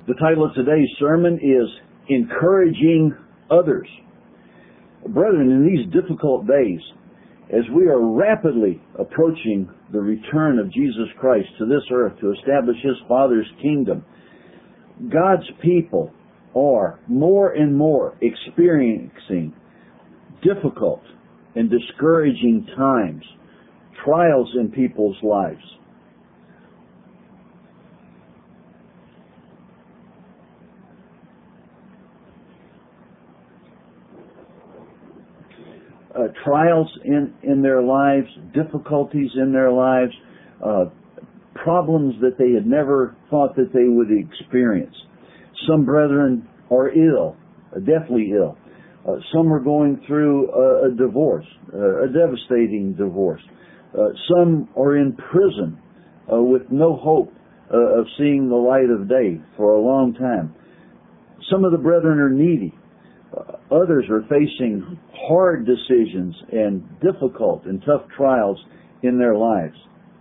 The title of today's sermon is Encouraging Others. Brethren, in these difficult days, as we are rapidly approaching the return of Jesus Christ to this earth to establish His Father's kingdom, God's people are more and more experiencing difficult and discouraging times, trials in people's lives. Trials in their lives, difficulties in their lives, problems that they had never thought that they would experience. Some brethren are ill, deathly ill. Some are going through a divorce, a devastating divorce. Some are in prison with no hope of seeing the light of day for a long time. Some of the brethren are needy. Others are facing hard decisions and difficult and tough trials in their lives.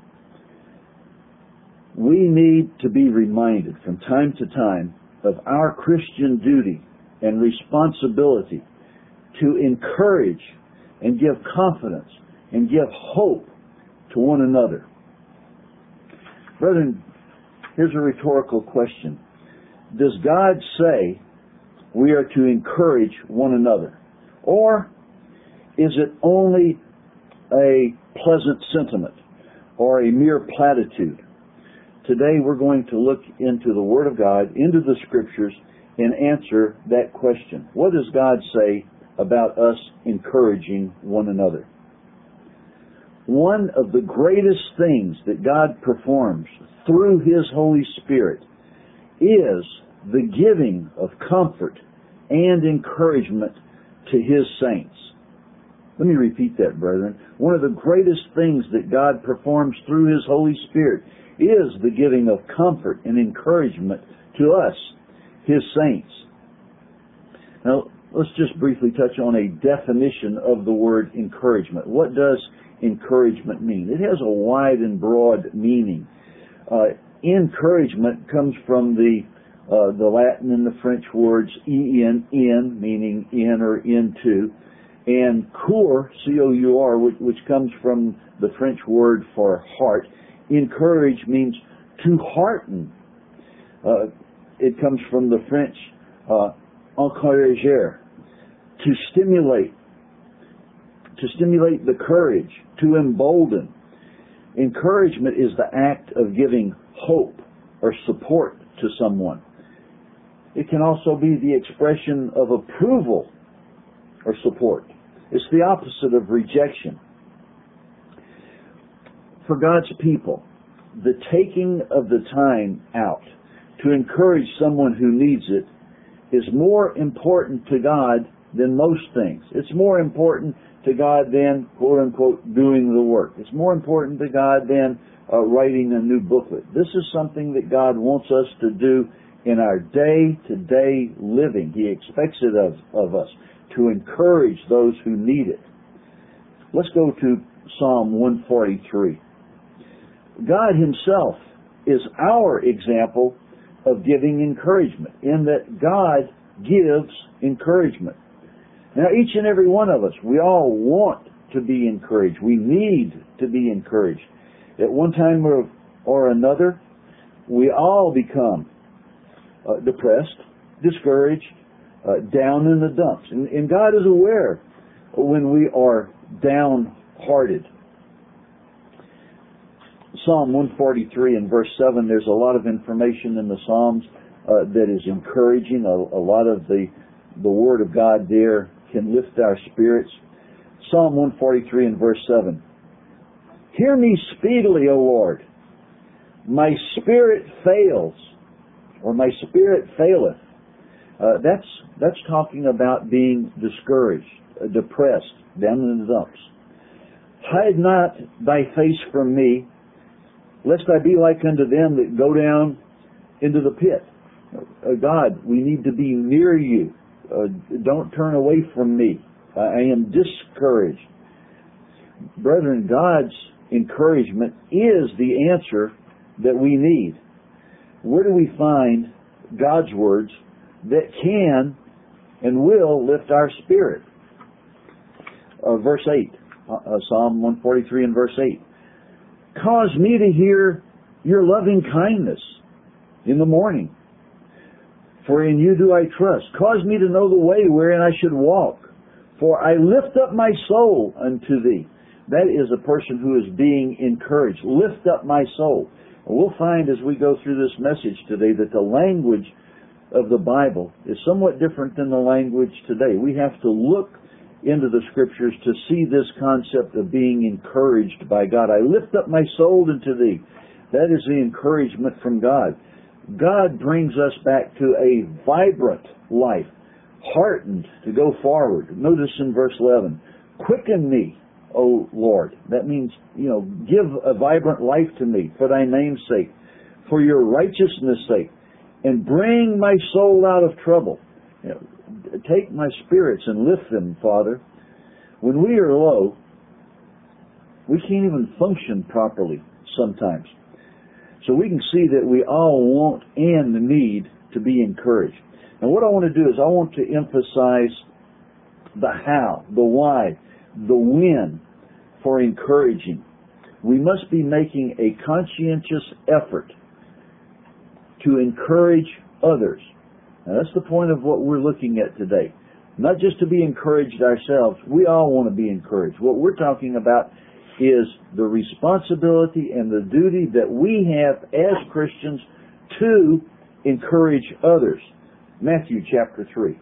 We need to be reminded from time to time of our Christian duty and responsibility to encourage and give confidence and give hope to one another. Brethren, here's a rhetorical question. Does God say we are to encourage one another? Or is it only a pleasant sentiment or a mere platitude? Today we're going to look into the Word of God, into the Scriptures, and answer that question. What does God say about us encouraging one another? One of the greatest things that God performs through His Holy Spirit is the giving of comfort and encouragement to His saints. Let me repeat that, brethren. One of the greatest things that God performs through His Holy Spirit is the giving of comfort and encouragement to us, His saints. Now, let's just briefly touch on a definition of the word encouragement. What does encouragement mean? It has a wide and broad meaning. Encouragement comes from the Latin and the French words in, meaning in or into, and coeur, C-O-U-R, which comes from the French word for heart. Encourage means to hearten. It comes from the French encourager, to stimulate the courage, to embolden. Encouragement is the act of giving hope or support to someone. It can also be the expression of approval or support. It's the opposite of rejection. For God's people, the taking of the time out to encourage someone who needs it is more important to God than most things. It's more important to God than, quote unquote, doing the work. It's more important to God than writing a new booklet. This is something that God wants us to do in our day-to-day living. He expects it of us to encourage those who need it. Let's go to Psalm 143. God Himself is our example of giving encouragement, in that God gives encouragement. Now, each and every one of us, we all want to be encouraged. We need to be encouraged. At one time or another, we all become depressed, discouraged, down in the dumps. And God is aware when we are downhearted. Psalm 143 and verse 7, there's a lot of information in the Psalms that is encouraging. A lot of the Word of God there can lift our spirits. Psalm 143 and verse 7. Hear me speedily, O Lord. My spirit fails, or my spirit faileth. That's talking about being discouraged, depressed, down in the dumps. Hide not thy face from me, lest I be like unto them that go down into the pit. God, we need to be near you. Don't turn away from me. I am discouraged. Brethren, God's encouragement is the answer that we need. Where do we find God's words that can and will lift our spirit. Verse 8, Psalm 143 and verse 8. Cause me to hear your loving kindness in the morning, for in you do I trust. Cause me to know the way wherein I should walk, for I lift up my soul unto thee. That is a person who is being encouraged. Lift up my soul. And we'll find as we go through this message today that the language of the Bible is somewhat different than the language today. We have to look into the Scriptures to see this concept of being encouraged by God. I lift up my soul unto thee. That is the encouragement from God. God brings us back to a vibrant life, heartened to go forward. Notice in verse 11, quicken me, O Lord. That means, give a vibrant life to me for thy name's sake, for your righteousness' sake, and bring my soul out of trouble. Take my spirits and lift them, Father. When we are low, we can't even function properly sometimes. So we can see that we all want and need to be encouraged. And what I want to do is I want to emphasize the how, the why, the when for encouraging. We must be making a conscientious effort to encourage others. Now that's the point of what we're looking at today. Not just to be encouraged ourselves. We all want to be encouraged. What we're talking about is the responsibility and the duty that we have as Christians to encourage others. Matthew chapter 3.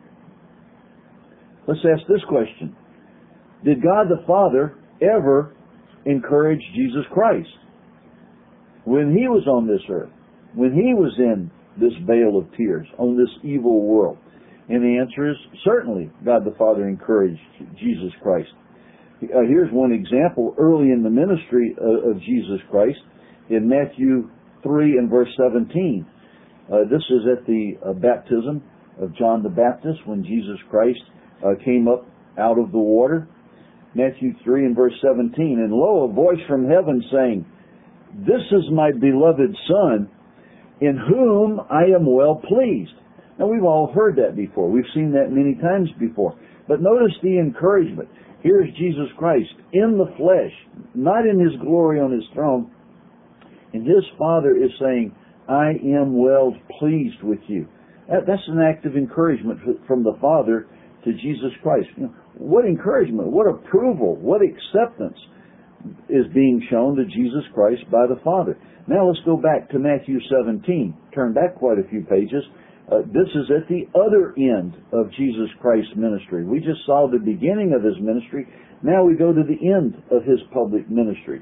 Let's ask this question. Did God the Father ever encourage Jesus Christ when He was on this earth? When He was in this vale of tears, on this evil world? And the answer is certainly God the Father encouraged Jesus Christ. Here's one example early in the ministry of Jesus Christ in Matthew 3 and verse 17. This is at the baptism of John the Baptist when Jesus Christ came up out of the water. Matthew 3 and verse 17. And lo, a voice from heaven saying, This is my beloved Son, in whom I am well pleased. Now we've all heard that before. We've seen that many times before. But notice the encouragement. Here's Jesus Christ in the flesh, not in His glory on His throne. And His Father is saying, I am well pleased with you. That's an act of encouragement from the Father to Jesus Christ. What encouragement, what approval, what acceptance is being shown to Jesus Christ by the Father. Now let's go back to Matthew 17. Turn back quite a few pages. This is at the other end of Jesus Christ's ministry. We just saw the beginning of His ministry. Now we go to the end of His public ministry.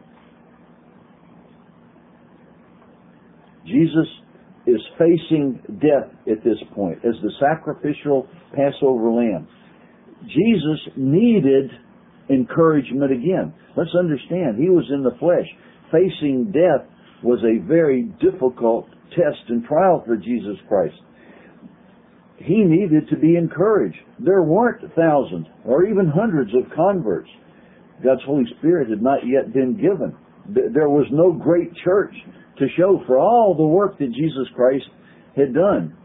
Jesus is facing death at this point as the sacrificial Passover lamb. Jesus needed encouragement again. Let's understand, He was in the flesh. Facing death was a very difficult test and trial for Jesus Christ. He needed to be encouraged. There weren't thousands or even hundreds of converts. God's Holy Spirit had not yet been given. There was no great church to show for all the work that Jesus Christ had done.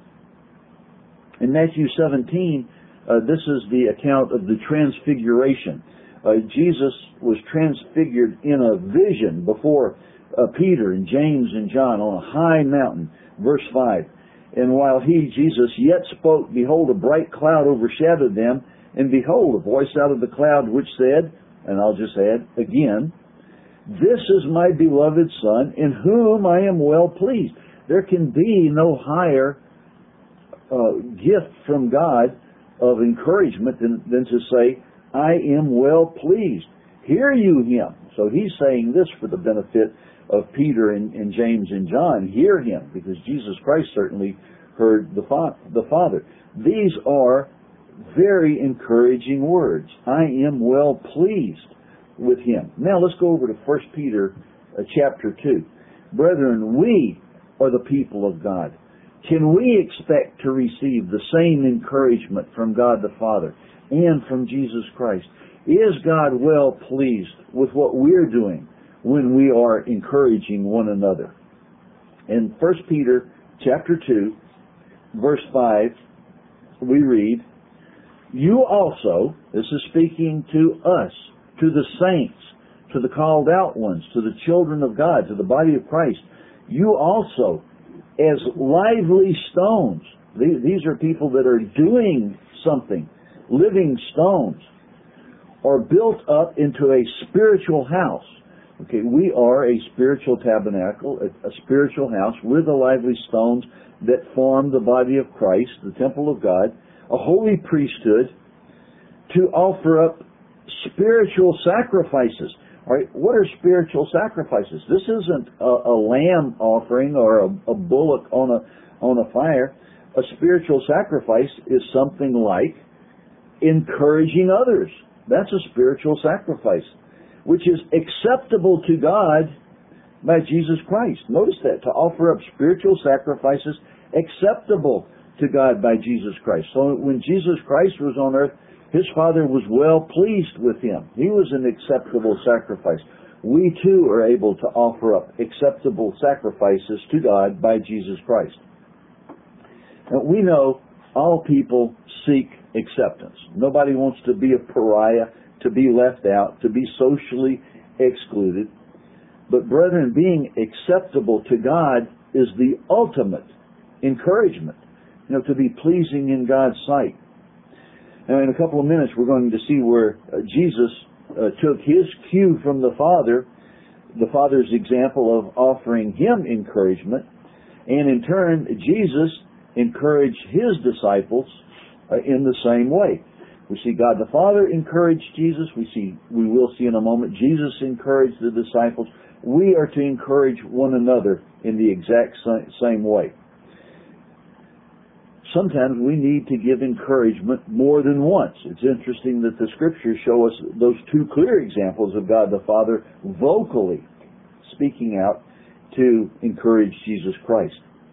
In Matthew 17, this is the account of the transfiguration. Jesus was transfigured in a vision before Peter and James and John on a high mountain. Verse 5. And while He, Jesus, yet spoke, behold, a bright cloud overshadowed them, and behold, a voice out of the cloud which said, and I'll just add again, This is my beloved Son, in whom I am well pleased. There can be no higher gift from God of encouragement than to say, I am well pleased. Hear you Him. So He's saying this for the benefit of Peter and James and John. Hear Him, because Jesus Christ certainly heard the Father. These are very encouraging words. I am well pleased with Him. Now let's go over to 1 Peter chapter 2. Brethren, we are the people of God. Can we expect to receive the same encouragement from God the Father and from Jesus Christ? Is God well pleased with what we're doing when we are encouraging one another? In 1 Peter chapter 2 verse 5, we read, you also, this is speaking to us, to the saints, to the called out ones, to the children of God, to the body of Christ, you also, as lively stones, these are people that are doing something, living stones, are built up into a spiritual house. Okay, we are a spiritual tabernacle, a spiritual house with the lively stones that form the body of Christ, the temple of God, a holy priesthood, to offer up spiritual sacrifices. All right, what are spiritual sacrifices? This isn't a lamb offering or a bullock on a fire. A spiritual sacrifice is something like encouraging others. That's a spiritual sacrifice, which is acceptable to God by Jesus Christ. Notice that, to offer up spiritual sacrifices acceptable to God by Jesus Christ. So when Jesus Christ was on earth, His Father was well pleased with Him. He was an acceptable sacrifice. We too are able to offer up acceptable sacrifices to God by Jesus Christ. Now, we know all people seek acceptance. Nobody wants to be a pariah, to be left out, to be socially excluded. But brethren, being acceptable to God is the ultimate encouragement, to be pleasing in God's sight. Now, in a couple of minutes, we're going to see where Jesus took His cue from the Father's example of offering Him encouragement, and in turn, Jesus encouraged His disciples in the same way. We see God the Father encourage Jesus. We will see in a moment Jesus encouraged the disciples. We are to encourage one another in the exact same way. Sometimes we need to give encouragement more than once. It's interesting that the Scriptures show us those two clear examples of God the Father vocally speaking out to encourage Jesus Christ.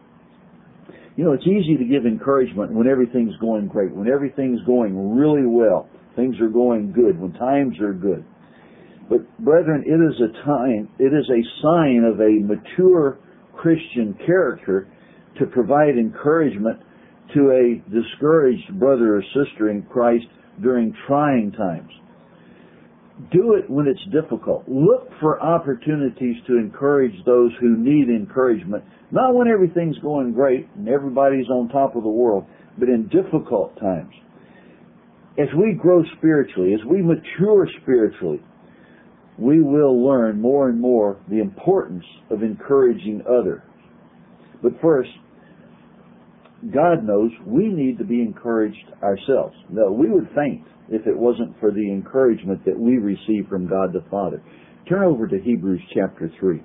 It's easy to give encouragement when everything's going great, when everything's going really well, things are going good, when times are good. But brethren, it is a sign of a mature Christian character to provide encouragement to a discouraged brother or sister in Christ during trying times. Do it when it's difficult. Look for opportunities to encourage those who need encouragement, not when everything's going great and everybody's on top of the world, but in difficult times. As we grow spiritually, as we mature spiritually, we will learn more and more the importance of encouraging others. But first, God knows we need to be encouraged ourselves. No, we would faint if it wasn't for the encouragement that we receive from God the Father. Turn over to Hebrews chapter 3.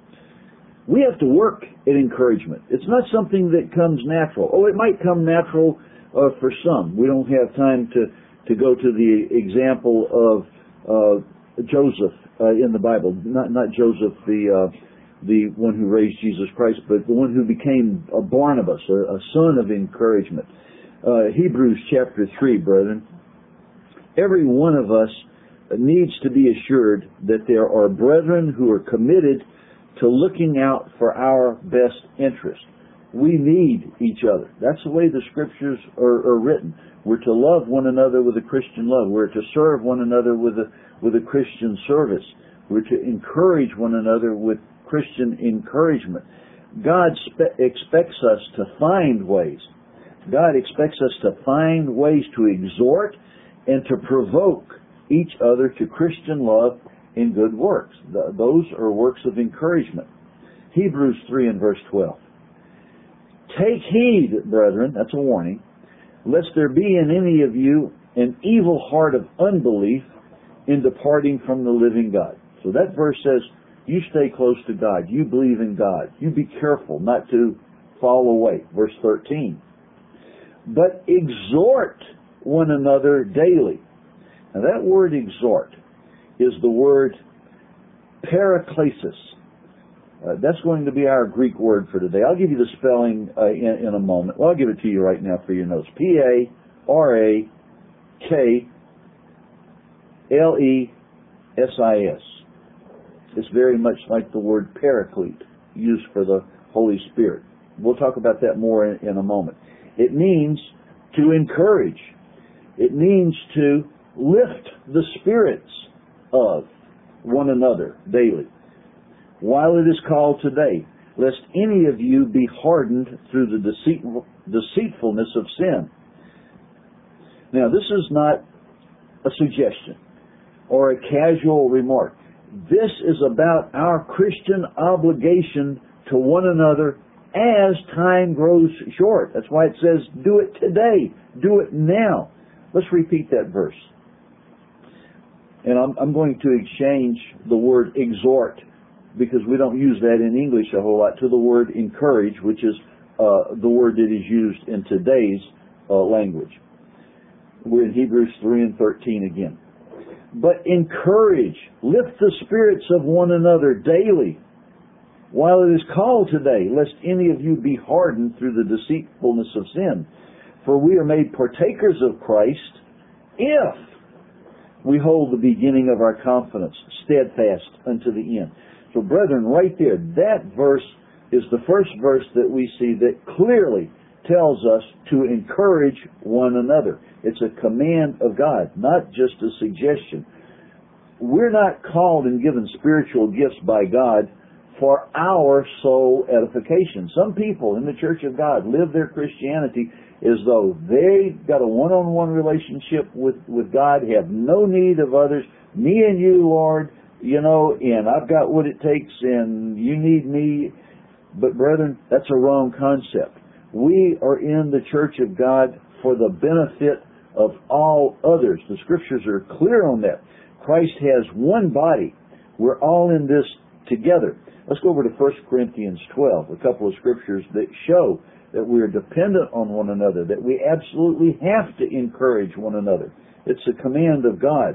We have to work at encouragement. It's not something that comes natural. Oh, it might come natural for some. We don't have time to go to the example of Joseph in the Bible. Not Joseph, the one who raised Jesus Christ, but the one who became a Barnabas, a son of encouragement. Hebrews chapter 3, brethren. Every one of us needs to be assured that there are brethren who are committed to looking out for our best interest. We need each other. That's the way the Scriptures are written. We're to love one another with a Christian love. We're to serve one another with a Christian service. We're to encourage one another with Christian encouragement. God expects us to find ways. God expects us to find ways to exhort and to provoke each other to Christian love in good works. Those are works of encouragement. Hebrews 3 and verse 12. Take heed, brethren, that's a warning, lest there be in any of you an evil heart of unbelief in departing from the living God. So that verse says, you stay close to God. You believe in God. You be careful not to fall away. Verse 13. But exhort one another daily. Now that word exhort is the word paraklesis. That's going to be our Greek word for today. I'll give you the spelling in a moment. Well, I'll give it to you right now for your notes. Paraklesis. It's very much like the word paraclete, used for the Holy Spirit. We'll talk about that more in a moment. It means to encourage. It means to lift the spirits of one another daily. While it is called today, lest any of you be hardened through the deceitfulness of sin. Now, this is not a suggestion or a casual remark. This is about our Christian obligation to one another as time grows short. That's why it says, do it today. Do it now. Let's repeat that verse. And I'm going to exchange the word exhort, because we don't use that in English a whole lot, to the word encourage, which is the word that is used in today's language. We're in Hebrews 3 and 13 again. But encourage, lift the spirits of one another daily, while it is called today, lest any of you be hardened through the deceitfulness of sin. For we are made partakers of Christ if we hold the beginning of our confidence steadfast unto the end. So brethren, right there, that verse is the first verse that we see that clearly tells us to encourage one another. It's a command of God, not just a suggestion. We're not called and given spiritual gifts by God for our soul edification. Some people in the Church of God live their Christianity as though they got a one-on-one relationship with God, have no need of others. Me and you, Lord, and I've got what it takes, and you need me. But brethren, that's a wrong concept. We are in the Church of God for the benefit of all others. The Scriptures are clear on that. Christ has one body. We're all in this together. Let's go over to 1 Corinthians 12, a couple of scriptures that show that we are dependent on one another, that we absolutely have to encourage one another. It's a command of God.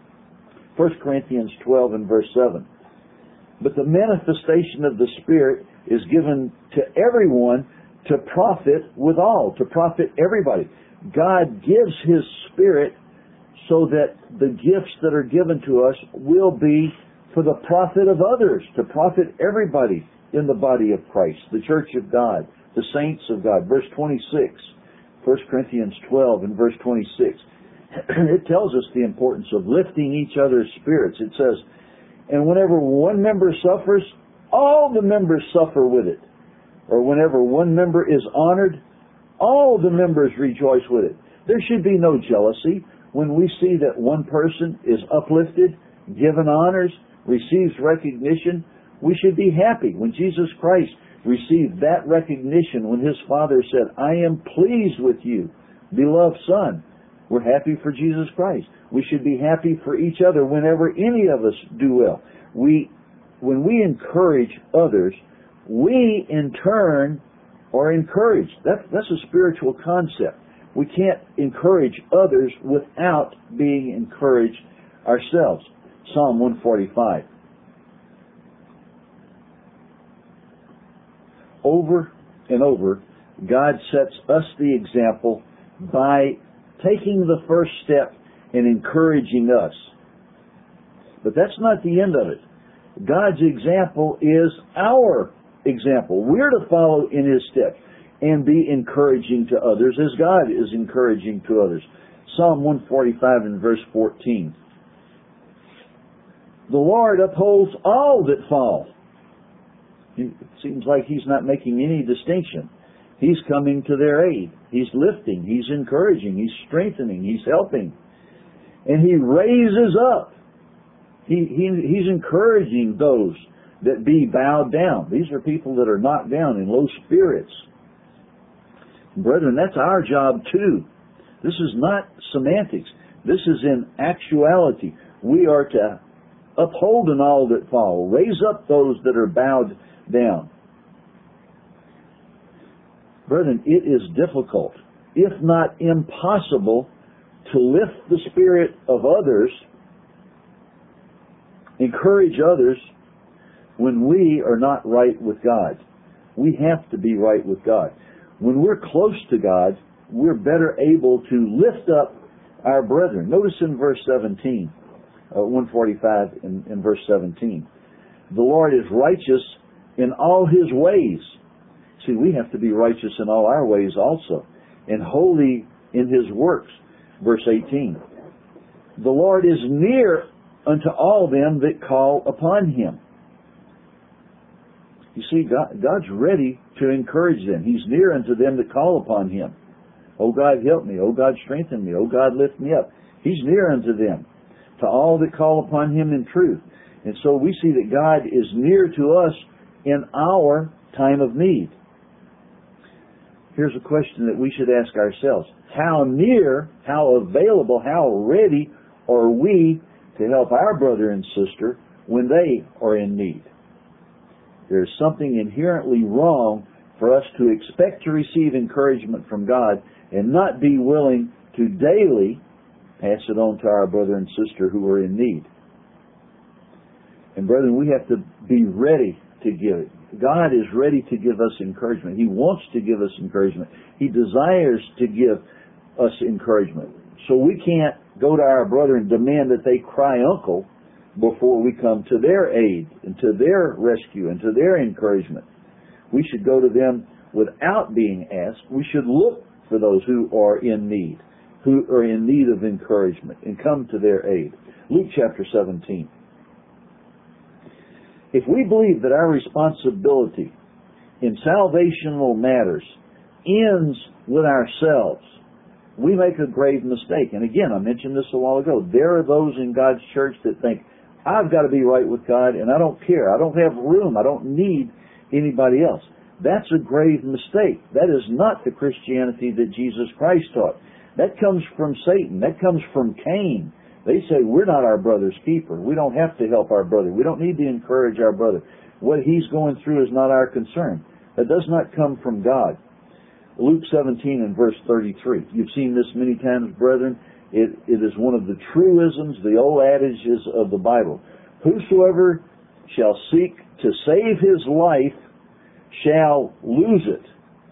1 Corinthians 12 and verse 7. But the manifestation of the Spirit is given to everyone to profit withal, to profit everybody. God gives His Spirit so that the gifts that are given to us will be for the profit of others, to profit everybody in the body of Christ, the Church of God, the saints of God. Verse 26, 1 Corinthians 12 and verse 26. It tells us the importance of lifting each other's spirits. It says, and whenever one member suffers, all the members suffer with it. Or whenever one member is honored, all the members rejoice with it. There should be no jealousy when we see that one person is uplifted, given honors, receives recognition. We should be happy when Jesus Christ received that recognition, when His Father said, I am pleased with you, beloved Son. We're happy for Jesus Christ. We should be happy for each other whenever any of us do well. When we encourage others, we in turn are encouraged. That's a spiritual concept. We can't encourage others without being encouraged ourselves. Psalm 145. Over and over, God sets us the example by taking the first step in encouraging us. But that's not the end of it. God's example is our example. We're to follow in His steps and be encouraging to others as God is encouraging to others. Psalm 145 and verse 14. The Lord upholds all that fall. It seems like He's not making any distinction. He's coming to their aid. He's lifting. He's encouraging. He's strengthening. He's helping. And He raises up. He's encouraging those that be bowed down. These are people that are knocked down in low spirits. Brethren, that's our job too. This is not semantics. This is in actuality. We are to uphold in all that fall. Raise up those that are bowed down. Brethren, it is difficult, if not impossible, to lift the spirit of others, encourage others, when we are not right with God. We have to be right with God. When we're close to God, we're better able to lift up our brethren. Notice in verse 17, 145 in verse 17, the Lord is righteous in all His ways. See, we have to be righteous in all our ways also. and holy in his works. Verse 18. The Lord is near unto all them that call upon him. You see, God's ready to encourage them. He's near unto them that call upon him. Oh God, help me. Oh God, strengthen me. Oh God, lift me up. He's near unto them, to all that call upon him in truth. And so we see that God is near to us in our time of need. Here's a question that we should ask ourselves. How near, how available, how ready are we to help our brother and sister when they are in need? There's something inherently wrong for us to expect to receive encouragement from God and not be willing to daily pass it on to our brother and sister who are in need. And brethren, we have to be ready to give it. God is ready to give us encouragement. He wants to give us encouragement. He desires to give us encouragement. So we can't go to our brother and demand that they cry uncle before we come to their aid and to their rescue and to their encouragement. We should go to them without being asked. We should look for those who are in need of encouragement, and come to their aid. Luke chapter 17. If we believe that our responsibility in salvational matters ends with ourselves, we make a grave mistake. And again, I mentioned this a while ago. There are those in God's church that think, I've got to be right with God, and I don't care. I don't have room. I don't need anybody else. That's a grave mistake. That is not the Christianity that Jesus Christ taught. That comes from Satan. That comes from Cain. They say, we're not our brother's keeper. We don't have to help our brother. We don't need to encourage our brother. What he's going through is not our concern. That does not come from God. Luke 17 and verse 33. You've seen this many times, brethren. It is one of the truisms, the old adages of the Bible. Whosoever shall seek to save his life shall lose it.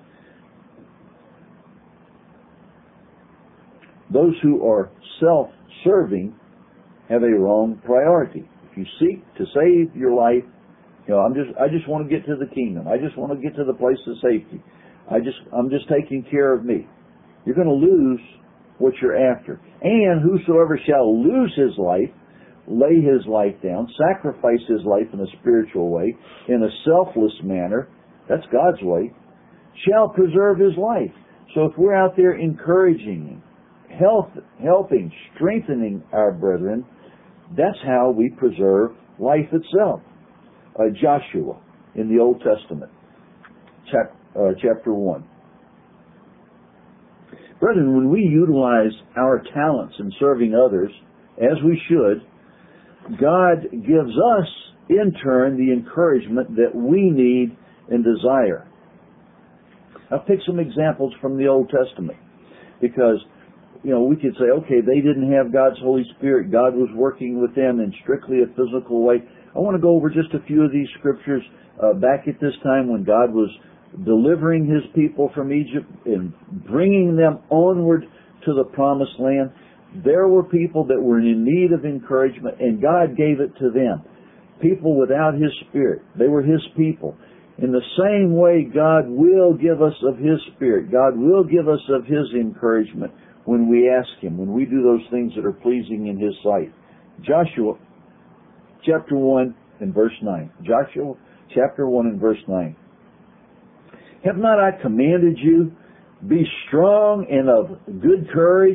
Those who are self-serving have a wrong priority. If you seek to save your life, I just want to get to the kingdom. I just want to get to the place of safety. I'm just taking care of me. You're going to lose what you're after. And whosoever shall lose his life, lay his life down, sacrifice his life in a spiritual way, in a selfless manner, that's God's way, shall preserve his life. So if we're out there encouraging, helping, strengthening our brethren, that's how we preserve life itself. Joshua in the Old Testament, chapter 1. Brethren, when we utilize our talents in serving others, as we should, God gives us, in turn, the encouragement that we need and desire. I'll pick some examples from the Old Testament, because we could say, okay, they didn't have God's Holy Spirit. God was working with them in strictly a physical way. I want to go over just a few of these scriptures back at this time when God was delivering his people from Egypt and bringing them onward to the promised land. There were people that were in need of encouragement, and God gave it to them. People without his Spirit. They were his people. In the same way, God will give us of his Spirit. God will give us of his encouragement when we ask him, when we do those things that are pleasing in his sight. Joshua chapter 1 and verse 9. Joshua chapter 1 and verse 9. Have not I commanded you, be strong and of good courage?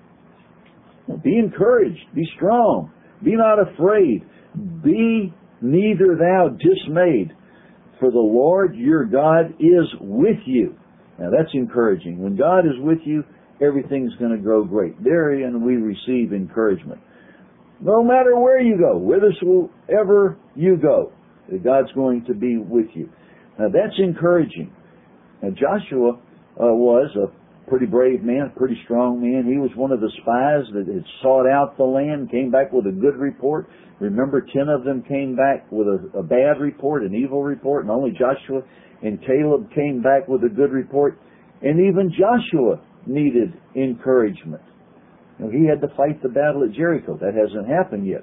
Be encouraged, be strong, be not afraid, be neither thou dismayed, for the Lord your God is with you. Now that's encouraging. When God is with you, everything's going to grow great. Therein we receive encouragement. No matter where you go, whithersoever you go, God's going to be with you. Now that's encouraging. Now Joshua was a pretty brave man, a pretty strong man. He was one of the spies that had sought out the land, came back with a good report. Remember, 10 of them came back with a bad report, an evil report, and only Joshua and Caleb came back with a good report. And even Joshua needed encouragement. He had to fight the battle at Jericho. That hasn't happened yet.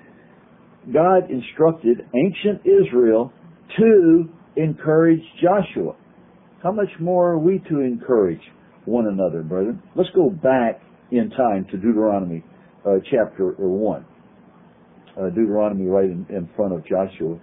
God instructed ancient Israel to encourage Joshua. How much more are we to encourage one another, brethren. Let's go back in time to Deuteronomy chapter 1. Deuteronomy right in front of Joshua.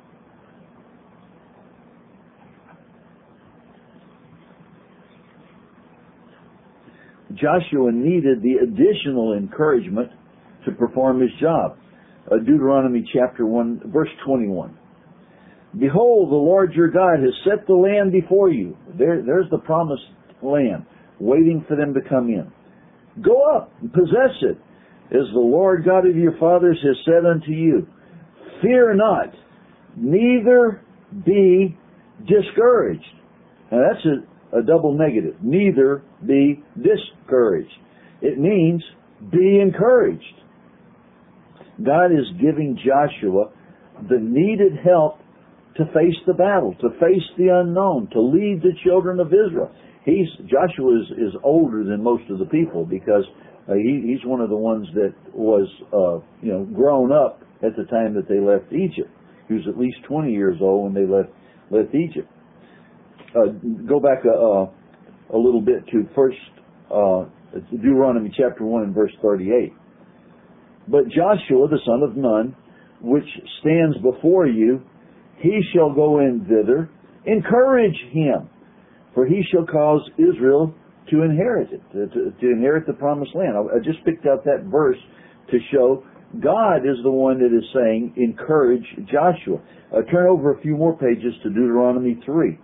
Joshua needed the additional encouragement to perform his job. Deuteronomy chapter 1, verse 21. Behold, the Lord your God has set the land before you. There's the promised land, waiting for them to come in. Go up and possess it, as the Lord God of your fathers has said unto you. Fear not, neither be discouraged. Now that's a double negative. Neither be discouraged. It means be encouraged. God is giving Joshua the needed help to face the battle, to face the unknown, to lead the children of Israel. Joshua is older than most of the people because he's one of the ones that was grown up at the time that they left Egypt. He was at least 20 years old when they left Egypt. Go back a little bit to Deuteronomy chapter 1 and verse 38. But Joshua the son of Nun, which stands before you, he shall go in thither. Encourage him, for he shall cause Israel to inherit it, to inherit the promised land. I just picked out that verse to show God is the one that is saying, encourage Joshua. Turn over a few more pages to Deuteronomy 3.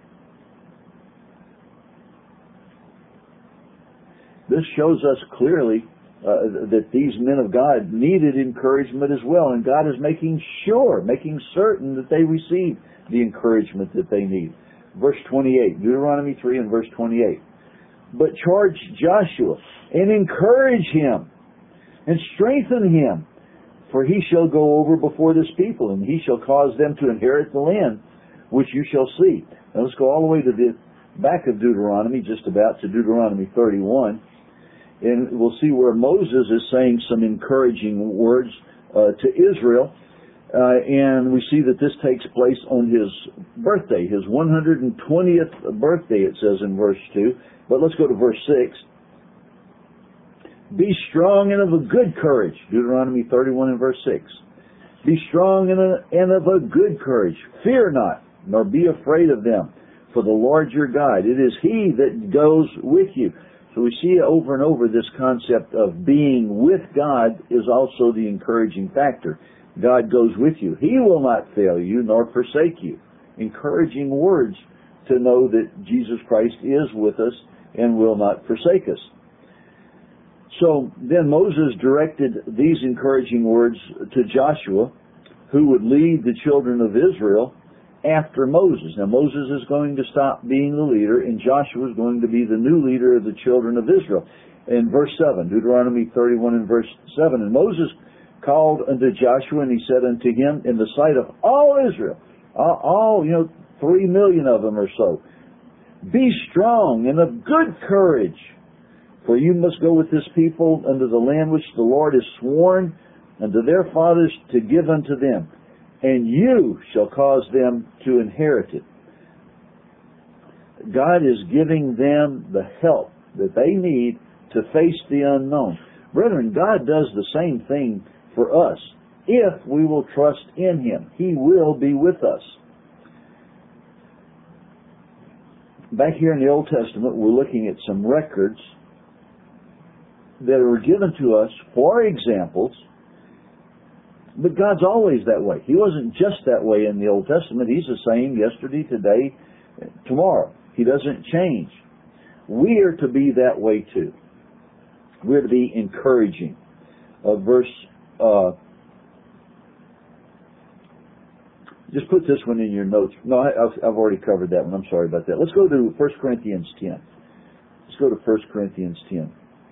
This shows us clearly that these men of God needed encouragement as well, and God is making certain that they receive the encouragement that they need. Verse 28, Deuteronomy 3 and verse 28. But charge Joshua and encourage him and strengthen him, for he shall go over before this people, and he shall cause them to inherit the land which you shall see. Now let's go all the way to the back of Deuteronomy, just about to Deuteronomy 31. And we'll see where Moses is saying some encouraging words to Israel. And we see that this takes place on his birthday, his 120th birthday, it says in verse 2. But let's go to verse 6. Be strong and of a good courage. Deuteronomy 31 and verse 6. Be strong and of a good courage. Fear not, nor be afraid of them. For the Lord your God, it is He that goes with you. So we see over and over this concept of being with God is also the encouraging factor. God goes with you. He will not fail you nor forsake you. Encouraging words to know that Jesus Christ is with us and will not forsake us. So then Moses directed these encouraging words to Joshua, who would lead the children of Israel after Moses. Now Moses is going to stop being the leader, and Joshua is going to be the new leader of the children of Israel. In verse 7, Deuteronomy 31 and verse 7, and Moses called unto Joshua, and he said unto him, in the sight of all Israel, all 3 million of them or so, be strong and of good courage, for you must go with this people unto the land which the Lord has sworn unto their fathers to give unto them, and you shall cause them to inherit it. God is giving them the help that they need to face the unknown. Brethren, God does the same thing for us. If we will trust in Him, He will be with us. Back here in the Old Testament, we're looking at some records that were given to us for examples. But God's always that way. He wasn't just that way in the Old Testament. He's the same yesterday, today, tomorrow. He doesn't change. We are to be that way too. We're to be encouraging. Just put this one in your notes. No, I've already covered that one. I'm sorry about that. Let's go to 1 Corinthians 10. Let's go to 1 Corinthians 10.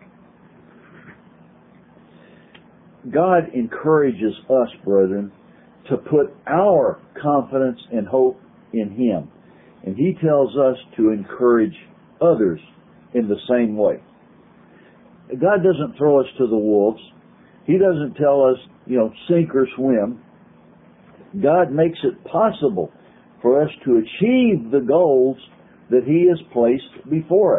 God encourages us, brethren, to put our confidence and hope in Him. And He tells us to encourage others in the same way. God doesn't throw us to the wolves. He doesn't tell us, sink or swim. God makes it possible for us to achieve the goals that He has placed before us.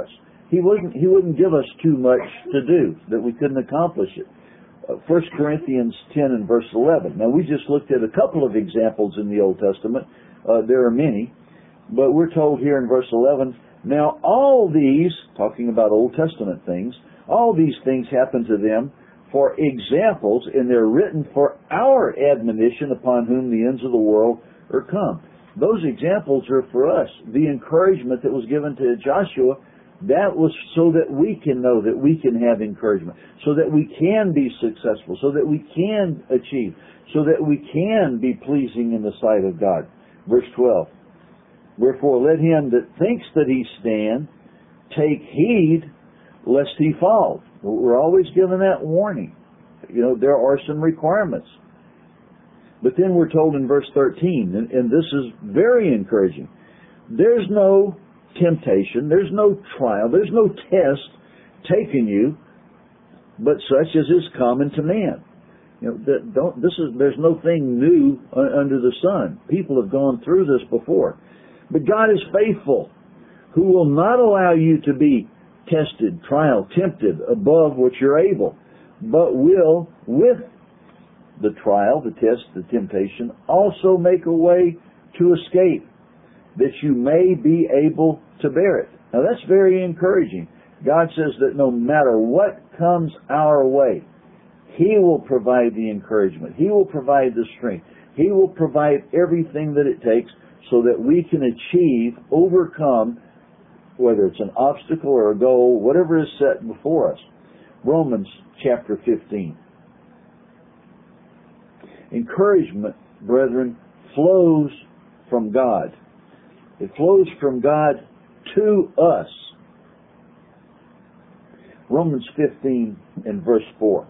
He wouldn't give us too much to do that we couldn't accomplish it. 1 Corinthians 10 and verse 11. Now, we just looked at a couple of examples in the Old Testament. There are many. But we're told here in verse 11, now all these, talking about Old Testament things, all these things happen to them for examples, and they're written for our admonition upon whom the ends of the world are come. Those examples are for us. The encouragement that was given to Joshua, that was so that we can know that we can have encouragement, so that we can be successful, so that we can achieve, so that we can be pleasing in the sight of God. Verse 12, wherefore let him that thinks that he stand take heed lest he fall. We're always given that warning. There are some requirements. But then we're told in verse 13, and this is very encouraging, there's no temptation, there's no trial, there's no test taken you, but such as is common to man. There's no thing new under the sun. People have gone through this before. But God is faithful, who will not allow you to be tested, trial, tempted above what you're able, but will, with the trial, the test, the temptation, also make a way to escape, that you may be able to bear it. Now that's very encouraging. God says that no matter what comes our way, He will provide the encouragement. He will provide the strength. He will provide everything that it takes so that we can achieve, overcome, whether it's an obstacle or a goal, whatever is set before us. Romans chapter 15. Encouragement, brethren, flows from God. It flows from God to us. Romans 15 and verse 4.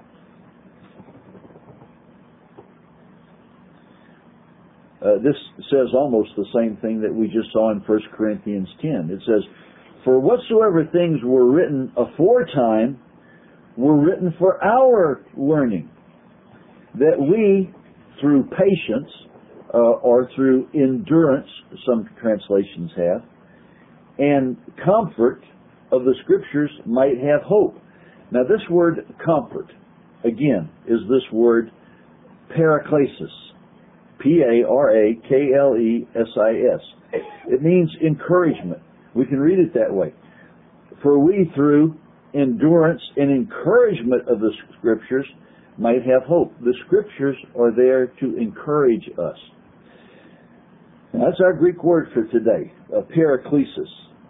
This says almost the same thing that we just saw in 1 Corinthians 10. It says, for whatsoever things were written aforetime were written for our learning, that we, through patience, or through endurance, some translations have, and comfort of the Scriptures might have hope. Now this word comfort, again, is this word paraklesis. Paraklesis. It means encouragement. We can read it that way. For we, through endurance and encouragement of the Scriptures, might have hope. The Scriptures are there to encourage us. Now, that's our Greek word for today, paraklesis.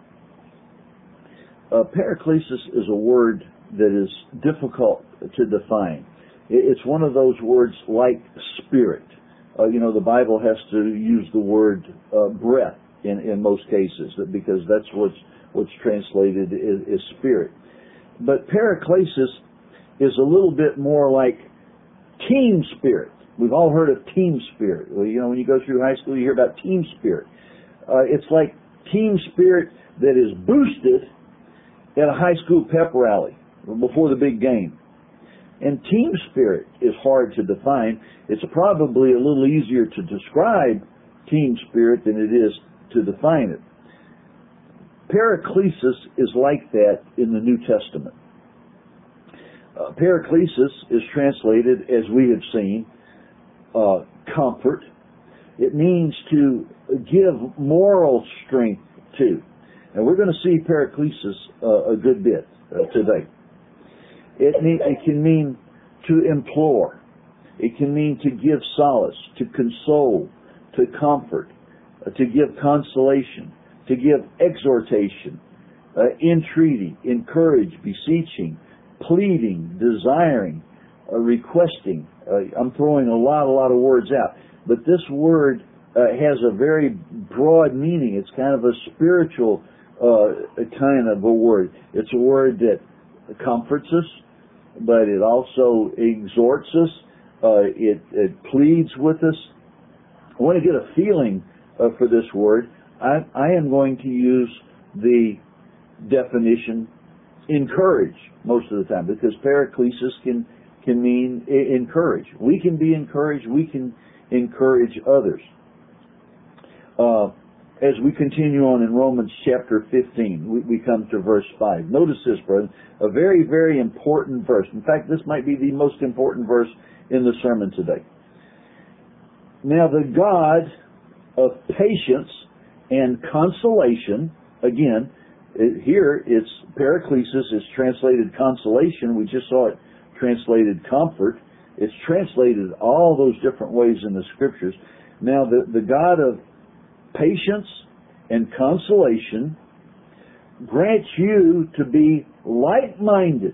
Paraklesis is a word that is difficult to define. It's one of those words like spirit. The Bible has to use the word breath in most cases, because that's what's translated is spirit. But paraklesis is a little bit more like team spirit. We've all heard of team spirit. Well, when you go through high school, you hear about team spirit. It's like team spirit that is boosted at a high school pep rally before the big game. And team spirit is hard to define. It's probably a little easier to describe team spirit than it is to define it. Paraklesis is like that in the New Testament. Paraklesis is translated, as we have seen, comfort. It means to give moral strength to. And we're going to see paraklesis a good bit today. It can mean to implore. It can mean to give solace, to console, to comfort, to give consolation, to give exhortation, entreaty, encourage, beseeching, pleading, desiring, requesting. I'm throwing a lot of words out. But this word has a very broad meaning. It's kind of a spiritual kind of a word. It's a word that comforts us, but it also exhorts us. It pleads with us. I want to get a feeling for this word. I am going to use the definition encourage most of the time, because paraklesis can mean encourage. We can be encouraged. We can encourage others. as we continue on in Romans chapter 15, we come to verse 5. Notice this, brother, a very, very important verse. In fact, this might be the most important verse in the sermon today. Now, the God of patience and consolation, again, here it's Paraclesis, it's translated consolation. We just saw it translated comfort. It's translated all those different ways in the Scriptures. Now, the God of patience and consolation grants you to be like-minded,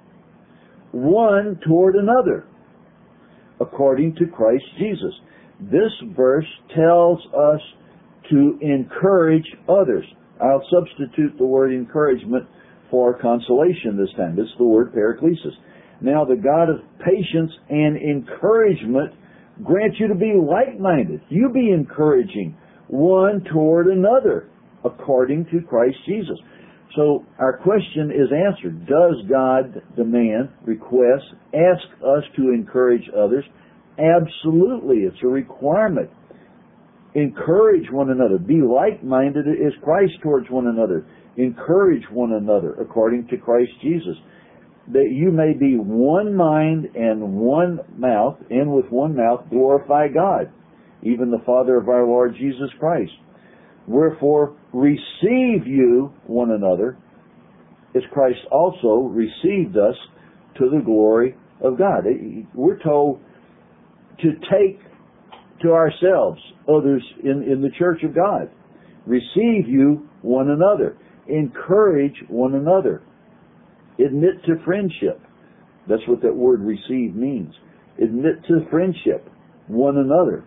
one toward another, according to Christ Jesus. This verse tells us to encourage others. I'll substitute the word encouragement for consolation this time. It's the word Paraclesis. Now, the God of patience and encouragement grants you to be like-minded. You be encouraging one toward another, according to Christ Jesus. So our question is answered. Does God demand, request, ask us to encourage others? Absolutely. It's a requirement. Encourage one another. Be like-minded as Christ towards one another. Encourage one another, according to Christ Jesus, that you may be one mind and one mouth, and with one mouth glorify God, even the Father of our Lord Jesus Christ. Wherefore, receive you one another, as Christ also received us to the glory of God. We're told to take to ourselves others in the church of God. Receive you one another. Encourage one another. Admit to friendship. That's what that word receive means. Admit to friendship one another.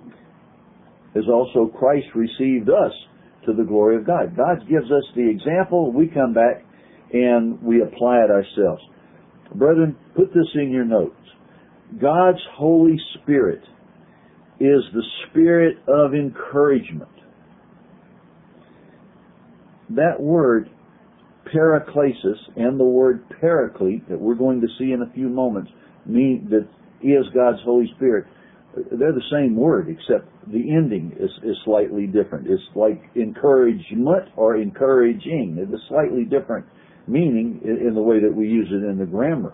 As also Christ received us to the glory of God. God gives us the example. We come back and we apply it ourselves. Brethren, put this in your notes. God's Holy Spirit is the spirit of encouragement. That word Paraclesis and the word Paraclete that we're going to see in a few moments mean that is God's Holy Spirit. They're the same word, except the ending is slightly different. It's like encouragement or encouraging. It's a slightly different meaning in the way that we use it in the grammar.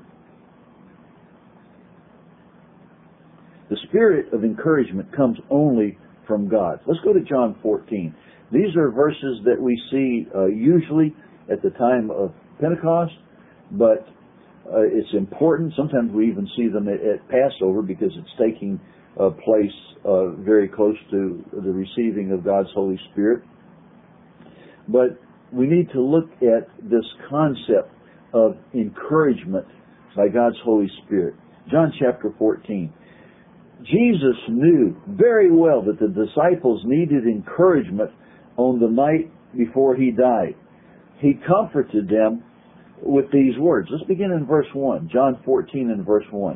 The spirit of encouragement comes only from God. Let's go to John 14. These are verses that we see usually at the time of Pentecost, but it's important. Sometimes we even see them at Passover because it's taking place very close to the receiving of God's Holy Spirit. But we need to look at this concept of encouragement by God's Holy Spirit. John chapter 14. Jesus knew very well that the disciples needed encouragement on the night before He died. He comforted them with these words. Let's begin in verse 1. John 14 and verse 1.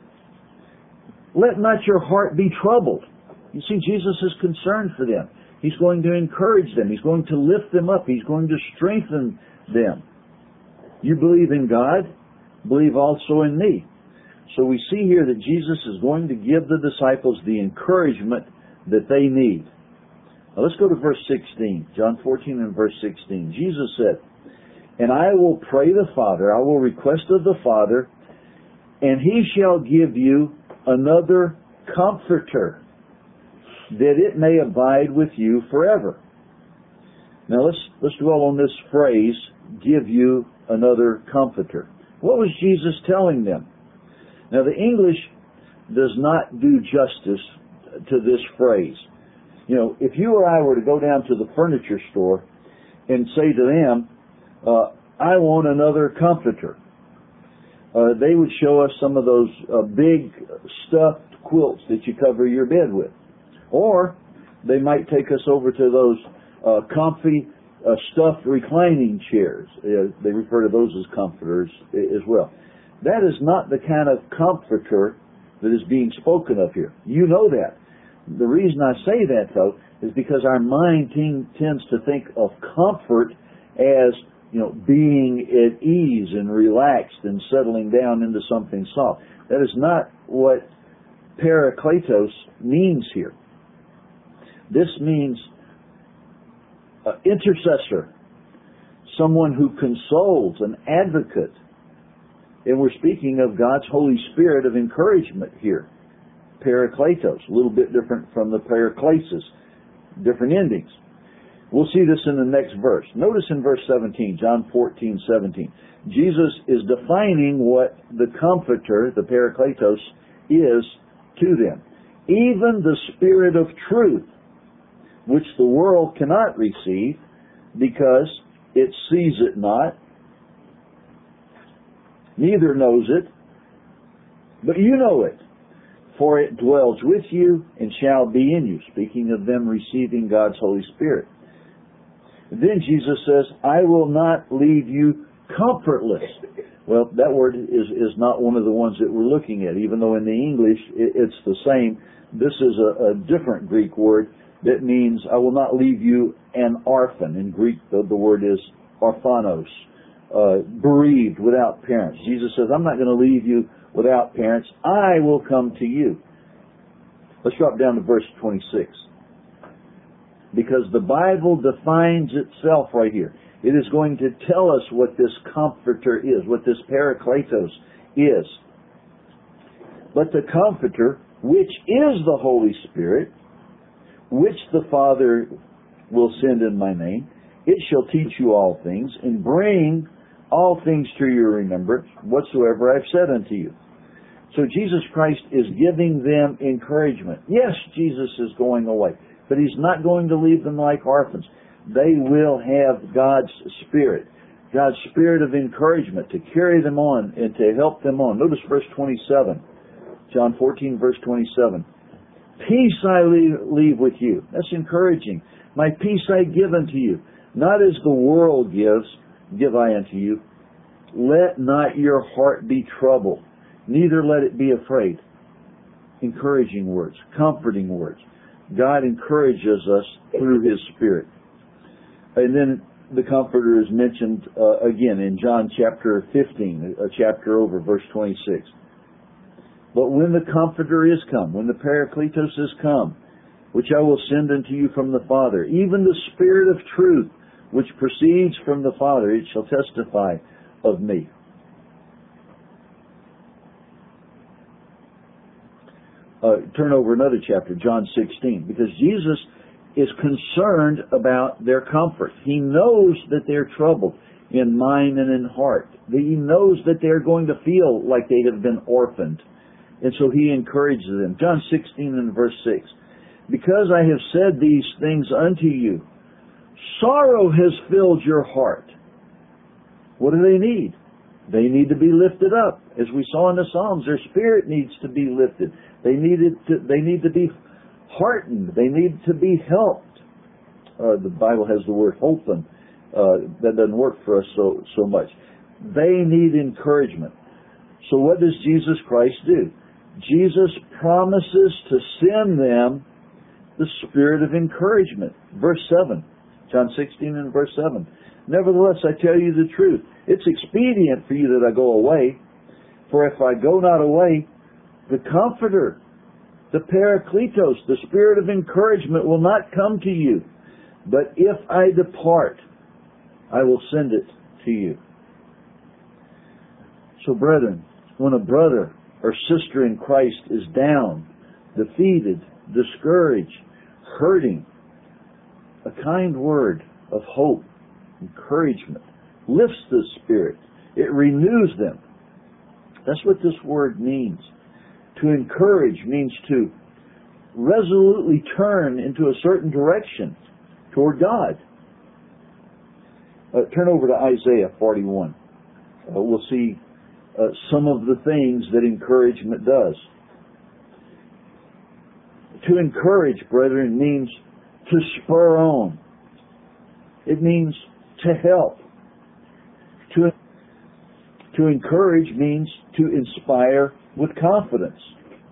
Let not your heart be troubled. You see, Jesus is concerned for them. He's going to encourage them. He's going to lift them up. He's going to strengthen them. You believe in God, believe also in me. So we see here that Jesus is going to give the disciples the encouragement that they need. Now let's go to verse 16. John 14 and verse 16. Jesus said, and I will pray the Father, I will request of the Father, and He shall give you another Comforter, that it may abide with you forever. Now let's dwell on this phrase, give you another Comforter. What was Jesus telling them? Now the English does not do justice to this phrase. You know, if you or I were to go down to the furniture store and say to them, I want another Comforter, they would show us some of those big stuffed quilts that you cover your bed with. Or they might take us over to those comfy stuffed reclining chairs. They refer to those as comforters as well. That is not the kind of comforter that is being spoken of here. You know that. The reason I say that, though, is because our mind tends to think of comfort as, you know, being at ease and relaxed and settling down into something soft. That is not what Parakletos means here. This means intercessor, someone who consoles, an advocate. And we're speaking of God's Holy Spirit of encouragement here. Parakletos, a little bit different from the paraklesis, different endings. We'll see this in the next verse. Notice in verse 17, John 14:17. Jesus is defining what the Comforter, the Parakletos, is to them. Even the Spirit of truth, which the world cannot receive because it sees it not, neither knows it, but you know it, for it dwells with you and shall be in you. Speaking of them receiving God's Holy Spirit. Then Jesus says, I will not leave you comfortless. Well, that word is not one of the ones that we're looking at, even though in the English it's the same. This is a different Greek word that means I will not leave you an orphan. In Greek, the word is orphanos, bereaved, without parents. Jesus says, I'm not going to leave you without parents. I will come to you. Let's drop down to verse 26. Because the Bible defines itself right here. It is going to tell us what this Comforter is, what this Parakletos is. But the Comforter, which is the Holy Spirit, which the Father will send in my name, it shall teach you all things, and bring all things to your remembrance, whatsoever I've said unto you. So Jesus Christ is giving them encouragement. Yes, Jesus is going away, but He's not going to leave them like orphans. They will have God's Spirit of encouragement to carry them on and to help them on. Notice verse 27, John 14, verse 27. Peace I leave with you. That's encouraging. My peace I give unto you. Not as the world gives, give I unto you. Let not your heart be troubled, neither let it be afraid. Encouraging words, comforting words. God encourages us through His Spirit. And then the Comforter is mentioned again in John chapter 15, a chapter over, verse 26. But when the Comforter is come, when the Parakletos is come, which I will send unto you from the Father, even the Spirit of truth, which proceeds from the Father, it shall testify of me. Turn over another chapter, John 16, because Jesus is concerned about their comfort. He knows that they're troubled in mind and in heart. He knows that they're going to feel like they have been orphaned. And so He encourages them. John 16 and verse 6. Because I have said these things unto you, sorrow has filled your heart. What do they need? They need to be lifted up. As we saw in the Psalms, their spirit needs to be lifted. They need to be heartened. They need to be helped. The Bible has the word holpen. That doesn't work for us so much. They need encouragement. So what does Jesus Christ do? Jesus promises to send them the Spirit of encouragement. Verse 7. John 16 and verse 7. Nevertheless, I tell you the truth. It's expedient for you that I go away. For if I go not away, the Comforter, the Parakletos, the Spirit of encouragement will not come to you. But if I depart, I will send it to you. So brethren, when a brother or sister in Christ is down, defeated, discouraged, hurting, a kind word of hope, encouragement, lifts the spirit. It renews them. That's what this word means. To encourage means to resolutely turn into a certain direction toward God. Turn over to Isaiah 41. We'll see some of the things that encouragement does. To encourage, brethren, means to spur on. It means to help. To encourage means to inspire with confidence.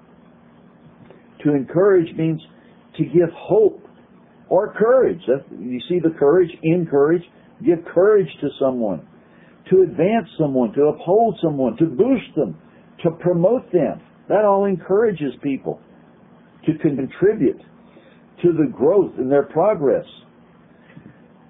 To encourage means to give hope or courage. You see the courage, encourage, give courage to someone. To advance someone, to uphold someone, to boost them, to promote them. That all encourages people to contribute to the growth in their progress.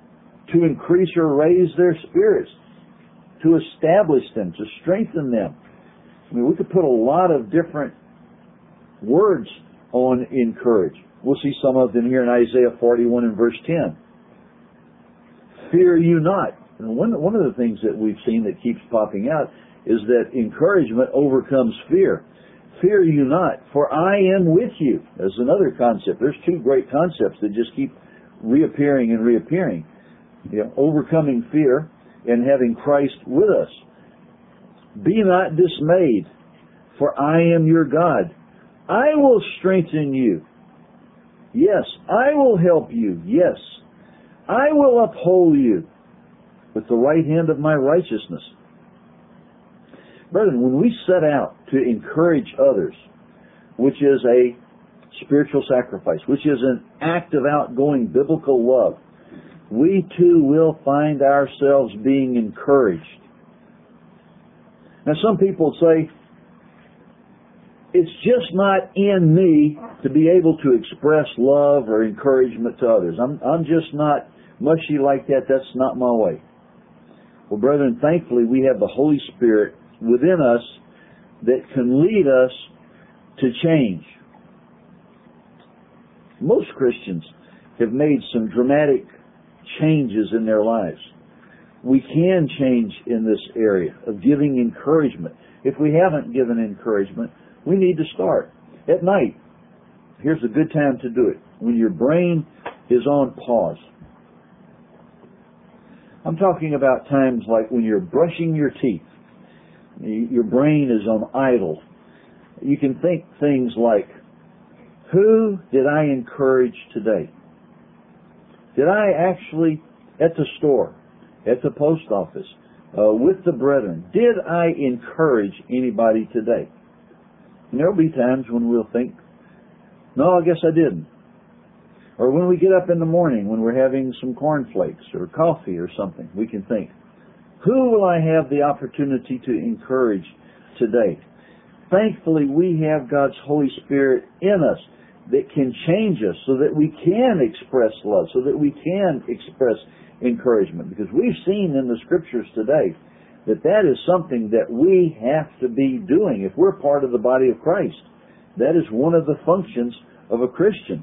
to increase or raise their spirits, to establish them, to strengthen them. I mean, we could put a lot of different words on encourage. We'll see some of them here in Isaiah 41 and verse 10. Fear you not. And one of the things that we've seen that keeps popping out is that encouragement overcomes fear. Fear you not, for I am with you. That's another concept. There's two great concepts that just keep reappearing and reappearing. You know, overcoming fear and having Christ with us. Be not dismayed, for I am your God. I will strengthen you. Yes, I will help you. Yes, I will uphold you with the right hand of my righteousness. Brethren, when we set out to encourage others, which is a spiritual sacrifice, which is an act of outgoing biblical love, we too will find ourselves being encouraged. Now, some people say, it's just not in me to be able to express love or encouragement to others. I'm just not mushy like that. That's not my way. Well, brethren, thankfully we have the Holy Spirit within us that can lead us to change. Most Christians have made some dramatic changes in their lives. We can change in this area of giving encouragement. If we haven't given encouragement, we need to start. At night, here's a good time to do it. When your brain is on pause. I'm talking about times like when you're brushing your teeth. Your brain is on idle. You can think things like, who did I encourage today? Did I actually, at the store, at the post office, with the brethren, did I encourage anybody today? And there'll be times when we'll think, no, I guess I didn't. Or when we get up in the morning, when we're having some cornflakes or coffee or something, we can think, who will I have the opportunity to encourage today? Thankfully, we have God's Holy Spirit in us that can change us so that we can express love, so that we can express encouragement. Because we've seen in the Scriptures today that that is something that we have to be doing if we're part of the body of Christ. That is one of the functions of a Christian.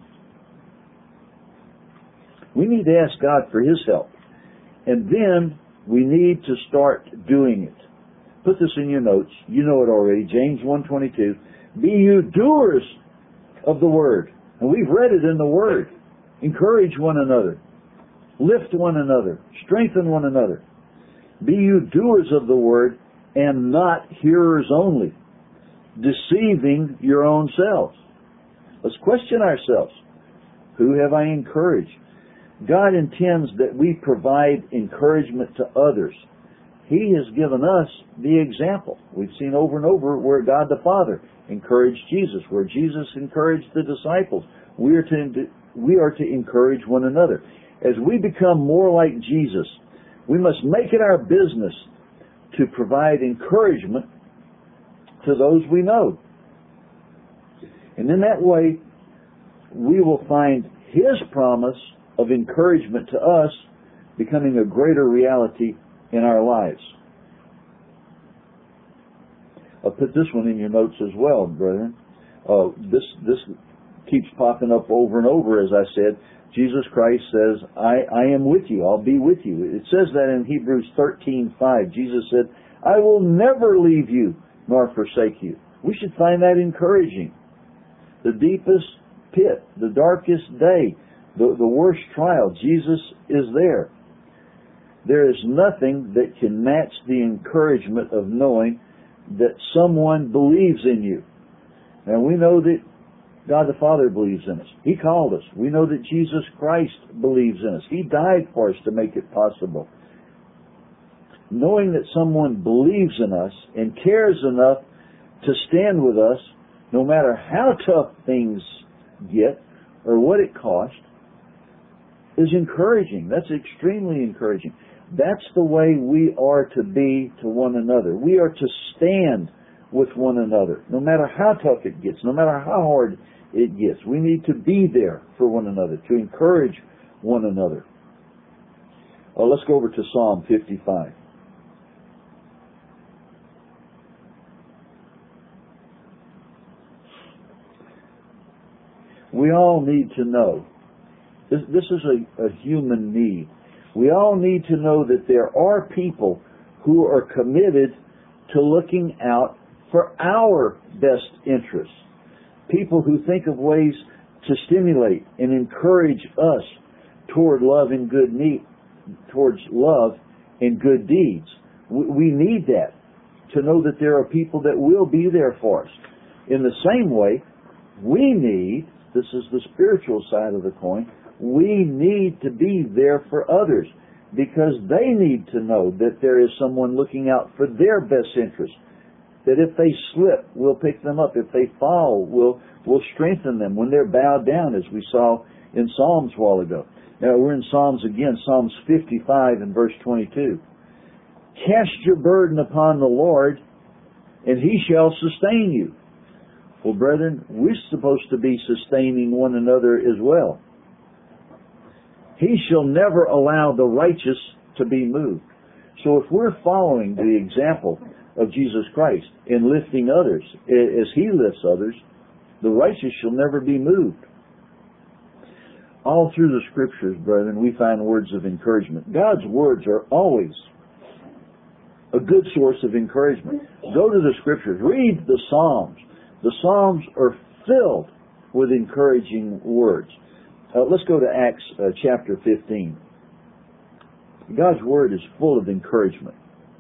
We need to ask God for His help. And then we need to start doing it. Put this in your notes. You know it already. James 1:22. Be you doers of the Word. And we've read it in the Word. Encourage one another. Lift one another. Strengthen one another. Be you doers of the Word and not hearers only, deceiving your own selves. Let's question ourselves. Who have I encouraged? God intends that we provide encouragement to others. He has given us the example. We've seen over and over where God the Father encouraged Jesus, where Jesus encouraged the disciples. We are to encourage one another. As we become more like Jesus, we must make it our business to provide encouragement to those we know. And in that way, we will find His promise of encouragement to us becoming a greater reality in our lives. I'll put this one in your notes as well, brethren. This keeps popping up over and over, as I said. Jesus Christ says, I am with you. I'll be with you. It says that in Hebrews 13:5. Jesus said, I will never leave you nor forsake you. We should find that encouraging. The deepest pit, the darkest day, the worst trial, Jesus is there. There is nothing that can match the encouragement of knowing that someone believes in you. Now we know that God the Father believes in us. He called us. We know that Jesus Christ believes in us. He died for us to make it possible. Knowing that someone believes in us and cares enough to stand with us, no matter how tough things get or what it costs, is encouraging. That's extremely encouraging. That's the way we are to be to one another. We are to stand with one another, no matter how tough it gets, no matter how hard it gets. We need to be there for one another, to encourage one another. Let's go over to Psalm 55. We all need to know. This is a human need. We all need to know that there are people who are committed to looking out for our best interests. People who think of ways to stimulate and encourage us toward love and towards love and good deeds. We need that, to know that there are people that will be there for us. In the same way, we need, this is the spiritual side of the coin, we need to be there for others, because they need to know that there is someone looking out for their best interest. That if they slip, we'll pick them up. If they fall, we'll strengthen them when they're bowed down, as we saw in Psalms a while ago. Now we're in Psalms again, Psalms 55 and verse 22. Cast your burden upon the Lord, and He shall sustain you. Well, brethren, we're supposed to be sustaining one another as well. He shall never allow the righteous to be moved. So if we're following the example of Jesus Christ in lifting others as He lifts others, the righteous shall never be moved. All through the Scriptures, brethren, we find words of encouragement. God's words are always a good source of encouragement. Go to the Scriptures. Read the Psalms. The Psalms are filled with encouraging words. Let's go to Acts chapter 15. God's Word is full of encouragement.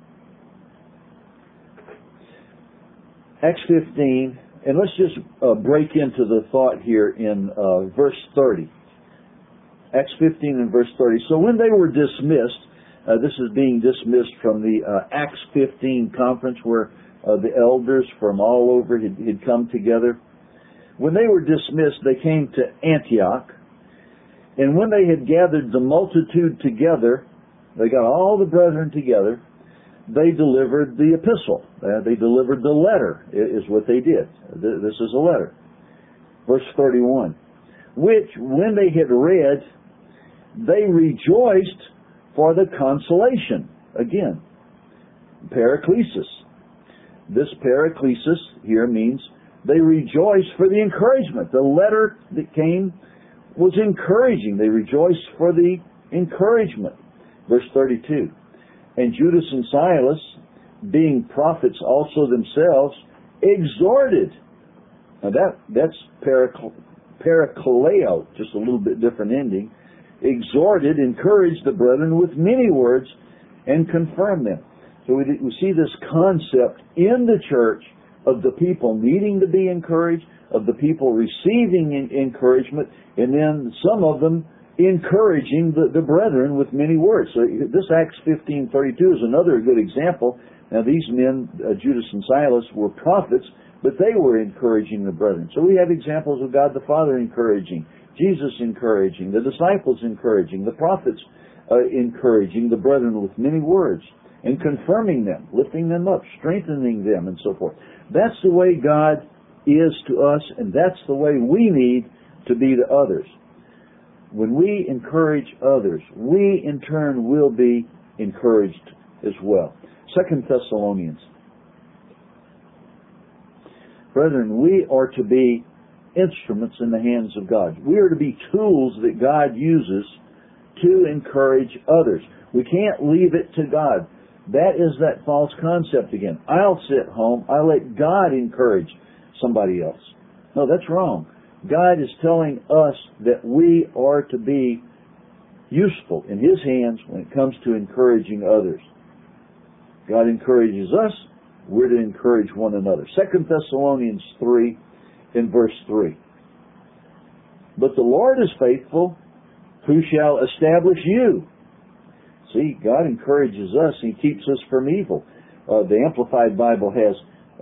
Acts 15, and let's just break into the thought here in verse 30. Acts 15 and verse 30. So when they were dismissed, this is being dismissed from the Acts 15 conference where the elders from all over had come together. When they were dismissed, they came to Antioch. And when they had gathered the multitude together, they got all the brethren together, they delivered the epistle. They delivered the letter, is what they did. This is a letter. Verse 31. Which, when they had read, they rejoiced for the consolation. Again, paraklesis. This paraklesis here means they rejoiced for the encouragement. The letter that came was encouraging. They rejoiced for the encouragement. Verse 32. And Judas and Silas, being prophets also themselves, exhorted. Now that's parakaleo, just a little bit different ending. Exhorted, encouraged the brethren with many words, and confirmed them. So we see this concept in the church of the people needing to be encouraged, of the people receiving encouragement, and then some of them encouraging the brethren with many words. So this Acts 15:32 is another good example. Now these men, Judas and Silas, were prophets, but they were encouraging the brethren. So we have examples of God the Father encouraging, Jesus encouraging, the disciples encouraging, the prophets encouraging the brethren with many words, and confirming them, lifting them up, strengthening them, and so forth. That's the way God is to us, and that's the way we need to be to others. When we encourage others, we in turn will be encouraged as well. 2 Thessalonians. Brethren, we are to be instruments in the hands of God. We are to be tools that God uses to encourage others. We can't leave it to God. That is that false concept again. I'll sit home, I'll let God encourage somebody else. No, that's wrong. God is telling us that we are to be useful in His hands when it comes to encouraging others. God encourages us, we're to encourage one another. 2 Thessalonians 3 in verse 3. But the Lord is faithful, who shall establish you. See, God encourages us, He keeps us from evil. The Amplified Bible has,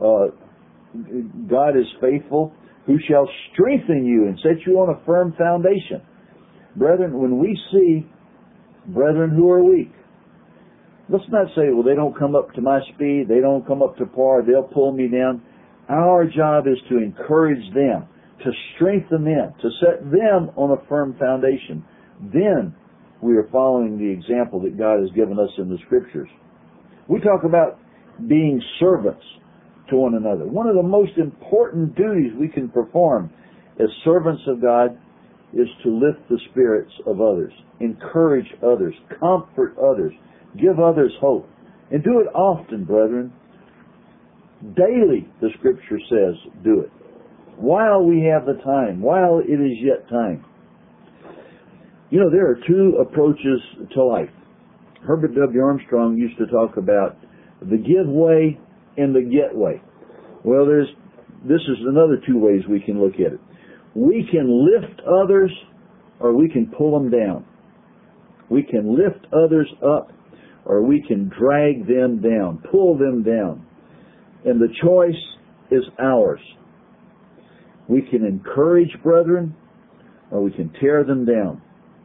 God is faithful, who shall strengthen you and set you on a firm foundation. Brethren, when we see brethren who are weak, let's not say, well, they don't come up to my speed, they don't come up to par, they'll pull me down. Our job is to encourage them, to strengthen them, to set them on a firm foundation. Then we are following the example that God has given us in the Scriptures. We talk about being servants to one another. One of the most important duties we can perform as servants of God is to lift the spirits of others, encourage others, comfort others, give others hope. And do it often, brethren. Daily, the Scripture says, do it. While we have the time, while it is yet time. You know, there are two approaches to life. Herbert W. Armstrong used to talk about the give way and the get way. Well, this is another two ways we can look at it. We can lift others or we can pull them down. We can lift others up or we can drag them down, pull them down. And the choice is ours. We can encourage brethren or we can tear them down.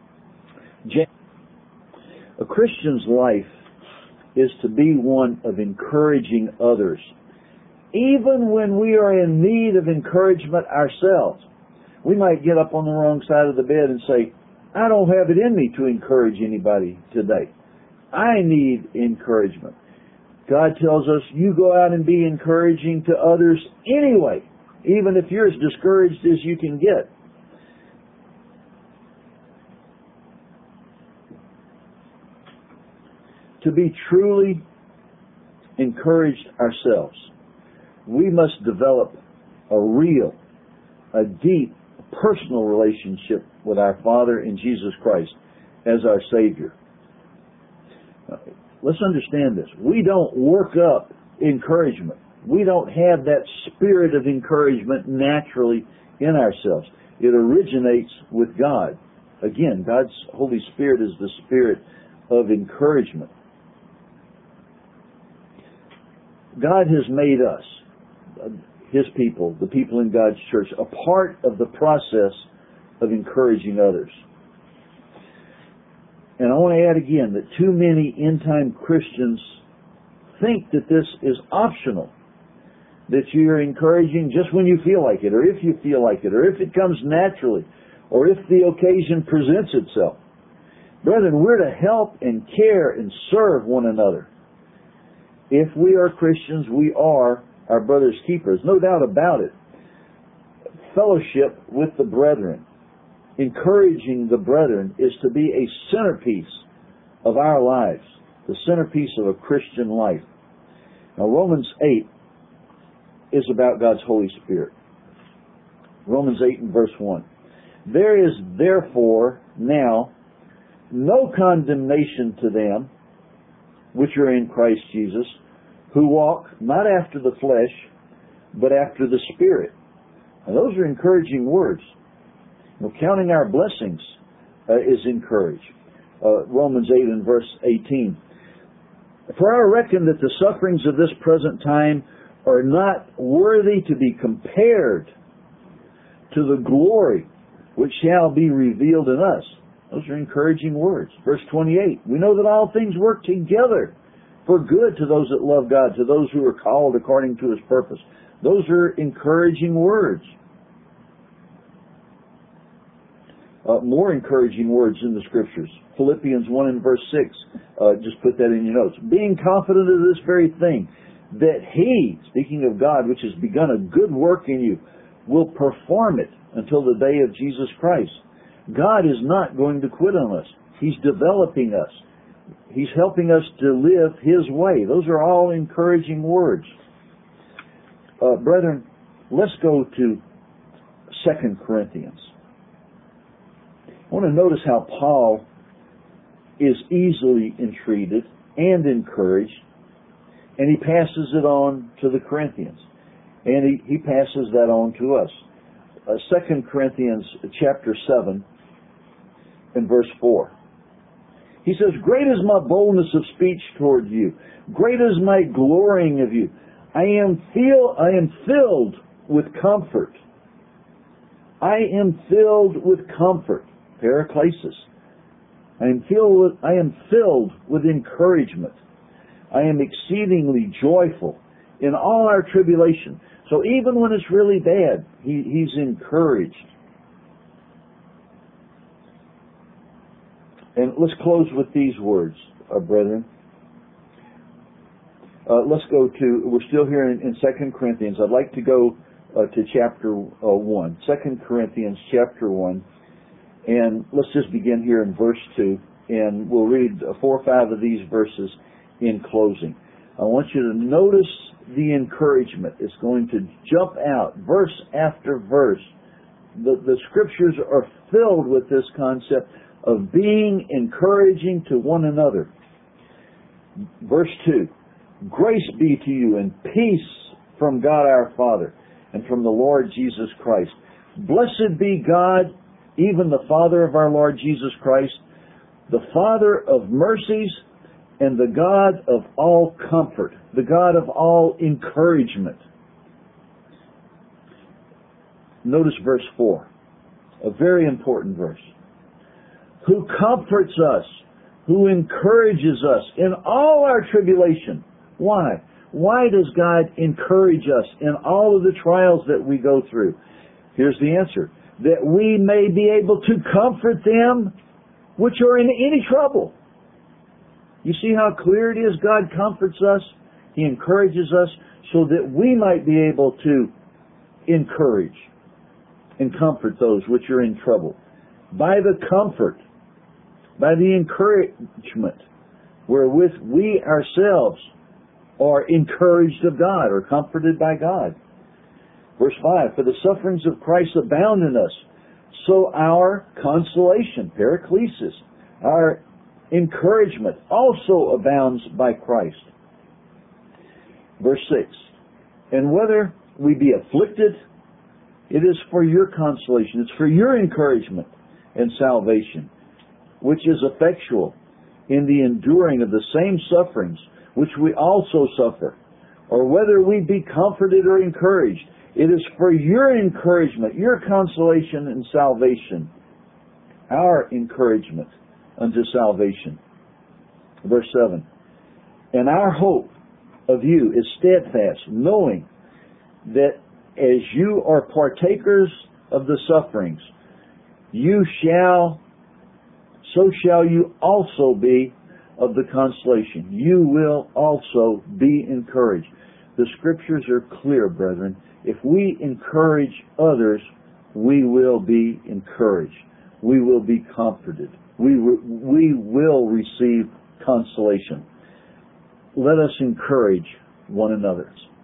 A Christian's life is to be one of encouraging others, even when we are in need of encouragement ourselves. We might get up on the wrong side of the bed and say, I don't have it in me to encourage anybody today. I need encouragement. God tells us, you go out and be encouraging to others anyway, even if you're as discouraged as you can get. To be truly encouraged ourselves, we must develop a real, a deep, personal relationship with our Father in Jesus Christ as our Savior. Let's understand this. We don't work up encouragement. We don't have that spirit of encouragement naturally in ourselves. It originates with God. Again, God's Holy Spirit is the Spirit of encouragement. God has made us, His people, the people in God's church, a part of the process of encouraging others. And I want to add again that too many end-time Christians think that this is optional, that you're encouraging just when you feel like it, or if you feel like it, or if it comes naturally, or if the occasion presents itself. Brethren, we're to help and care and serve one another. If we are Christians, we are our brother's keepers. No doubt about it. Fellowship with the brethren, encouraging the brethren, is to be a centerpiece of our lives, the centerpiece of a Christian life. Now, Romans 8 is about God's Holy Spirit. Romans 8 and verse 1. There is therefore now no condemnation to them which are in Christ Jesus, who walk not after the flesh, but after the Spirit. Now, those are encouraging words. Well, counting our blessings is encouraged. Romans 8 and verse 18. For I reckon that the sufferings of this present time are not worthy to be compared to the glory which shall be revealed in us. Those are encouraging words. Verse 28, we know that all things work together for good to those that love God, to those who are called according to His purpose. Those are encouraging words. More encouraging words in the Scriptures. Philippians 1 and verse 6. Just put that in your notes. Being confident of this very thing, that He, speaking of God, which has begun a good work in you, will perform it until the day of Jesus Christ. God is not going to quit on us. He's developing us. He's helping us to live His way. Those are all encouraging words. Brethren, let's go to 2 Corinthians. I want to notice how Paul is easily entreated and encouraged, and he passes it on to the Corinthians. And he passes that on to us. 2 Corinthians chapter 7 and verse 4. He says, great is my boldness of speech toward you. Great is my glorying of you. I am filled with comfort. I am filled with comfort. Paraklesis. I am filled with encouragement. I am exceedingly joyful in all our tribulation. So even when it's really bad, he's encouraged. And let's close with these words, brethren. Let's go to, we're still here in 2 Corinthians. I'd like to go to chapter 1. 2 Corinthians chapter 1. And let's just begin here in verse 2. And we'll read 4 or 5 of these verses in closing. I want you to notice the encouragement. It's going to jump out verse after verse. The scriptures are filled with this concept of being encouraging to one another. Verse 2. Grace be to you and peace from God our Father and from the Lord Jesus Christ. Blessed be God, even the Father of our Lord Jesus Christ, the Father of mercies and the God of all comfort, the God of all encouragement. Notice verse 4, a very important verse. Who comforts us, who encourages us in all our tribulation. Why? Why does God encourage us in all of the trials that we go through? Here's the answer. That we may be able to comfort them which are in any trouble. You see how clear it is? God comforts us. He encourages us so that we might be able to encourage and comfort those which are in trouble. By the comfort, by the encouragement wherewith we ourselves are encouraged of God or comforted by God. Verse 5, for the sufferings of Christ abound in us, so our consolation, paraklesis, our encouragement also abounds by Christ. Verse 6, and whether we be afflicted, it is for your consolation, it's for your encouragement and salvation, which is effectual in the enduring of the same sufferings which we also suffer. Or whether we be comforted or encouraged, it is for your encouragement, your consolation and salvation, our encouragement unto salvation. Verse 7, and our hope of you is steadfast, knowing that as you are partakers of the sufferings, so shall you also be of the consolation. You will also be encouraged. The scriptures are clear, brethren. If we encourage others, we will be encouraged. We will be comforted. We will receive consolation. Let us encourage one another.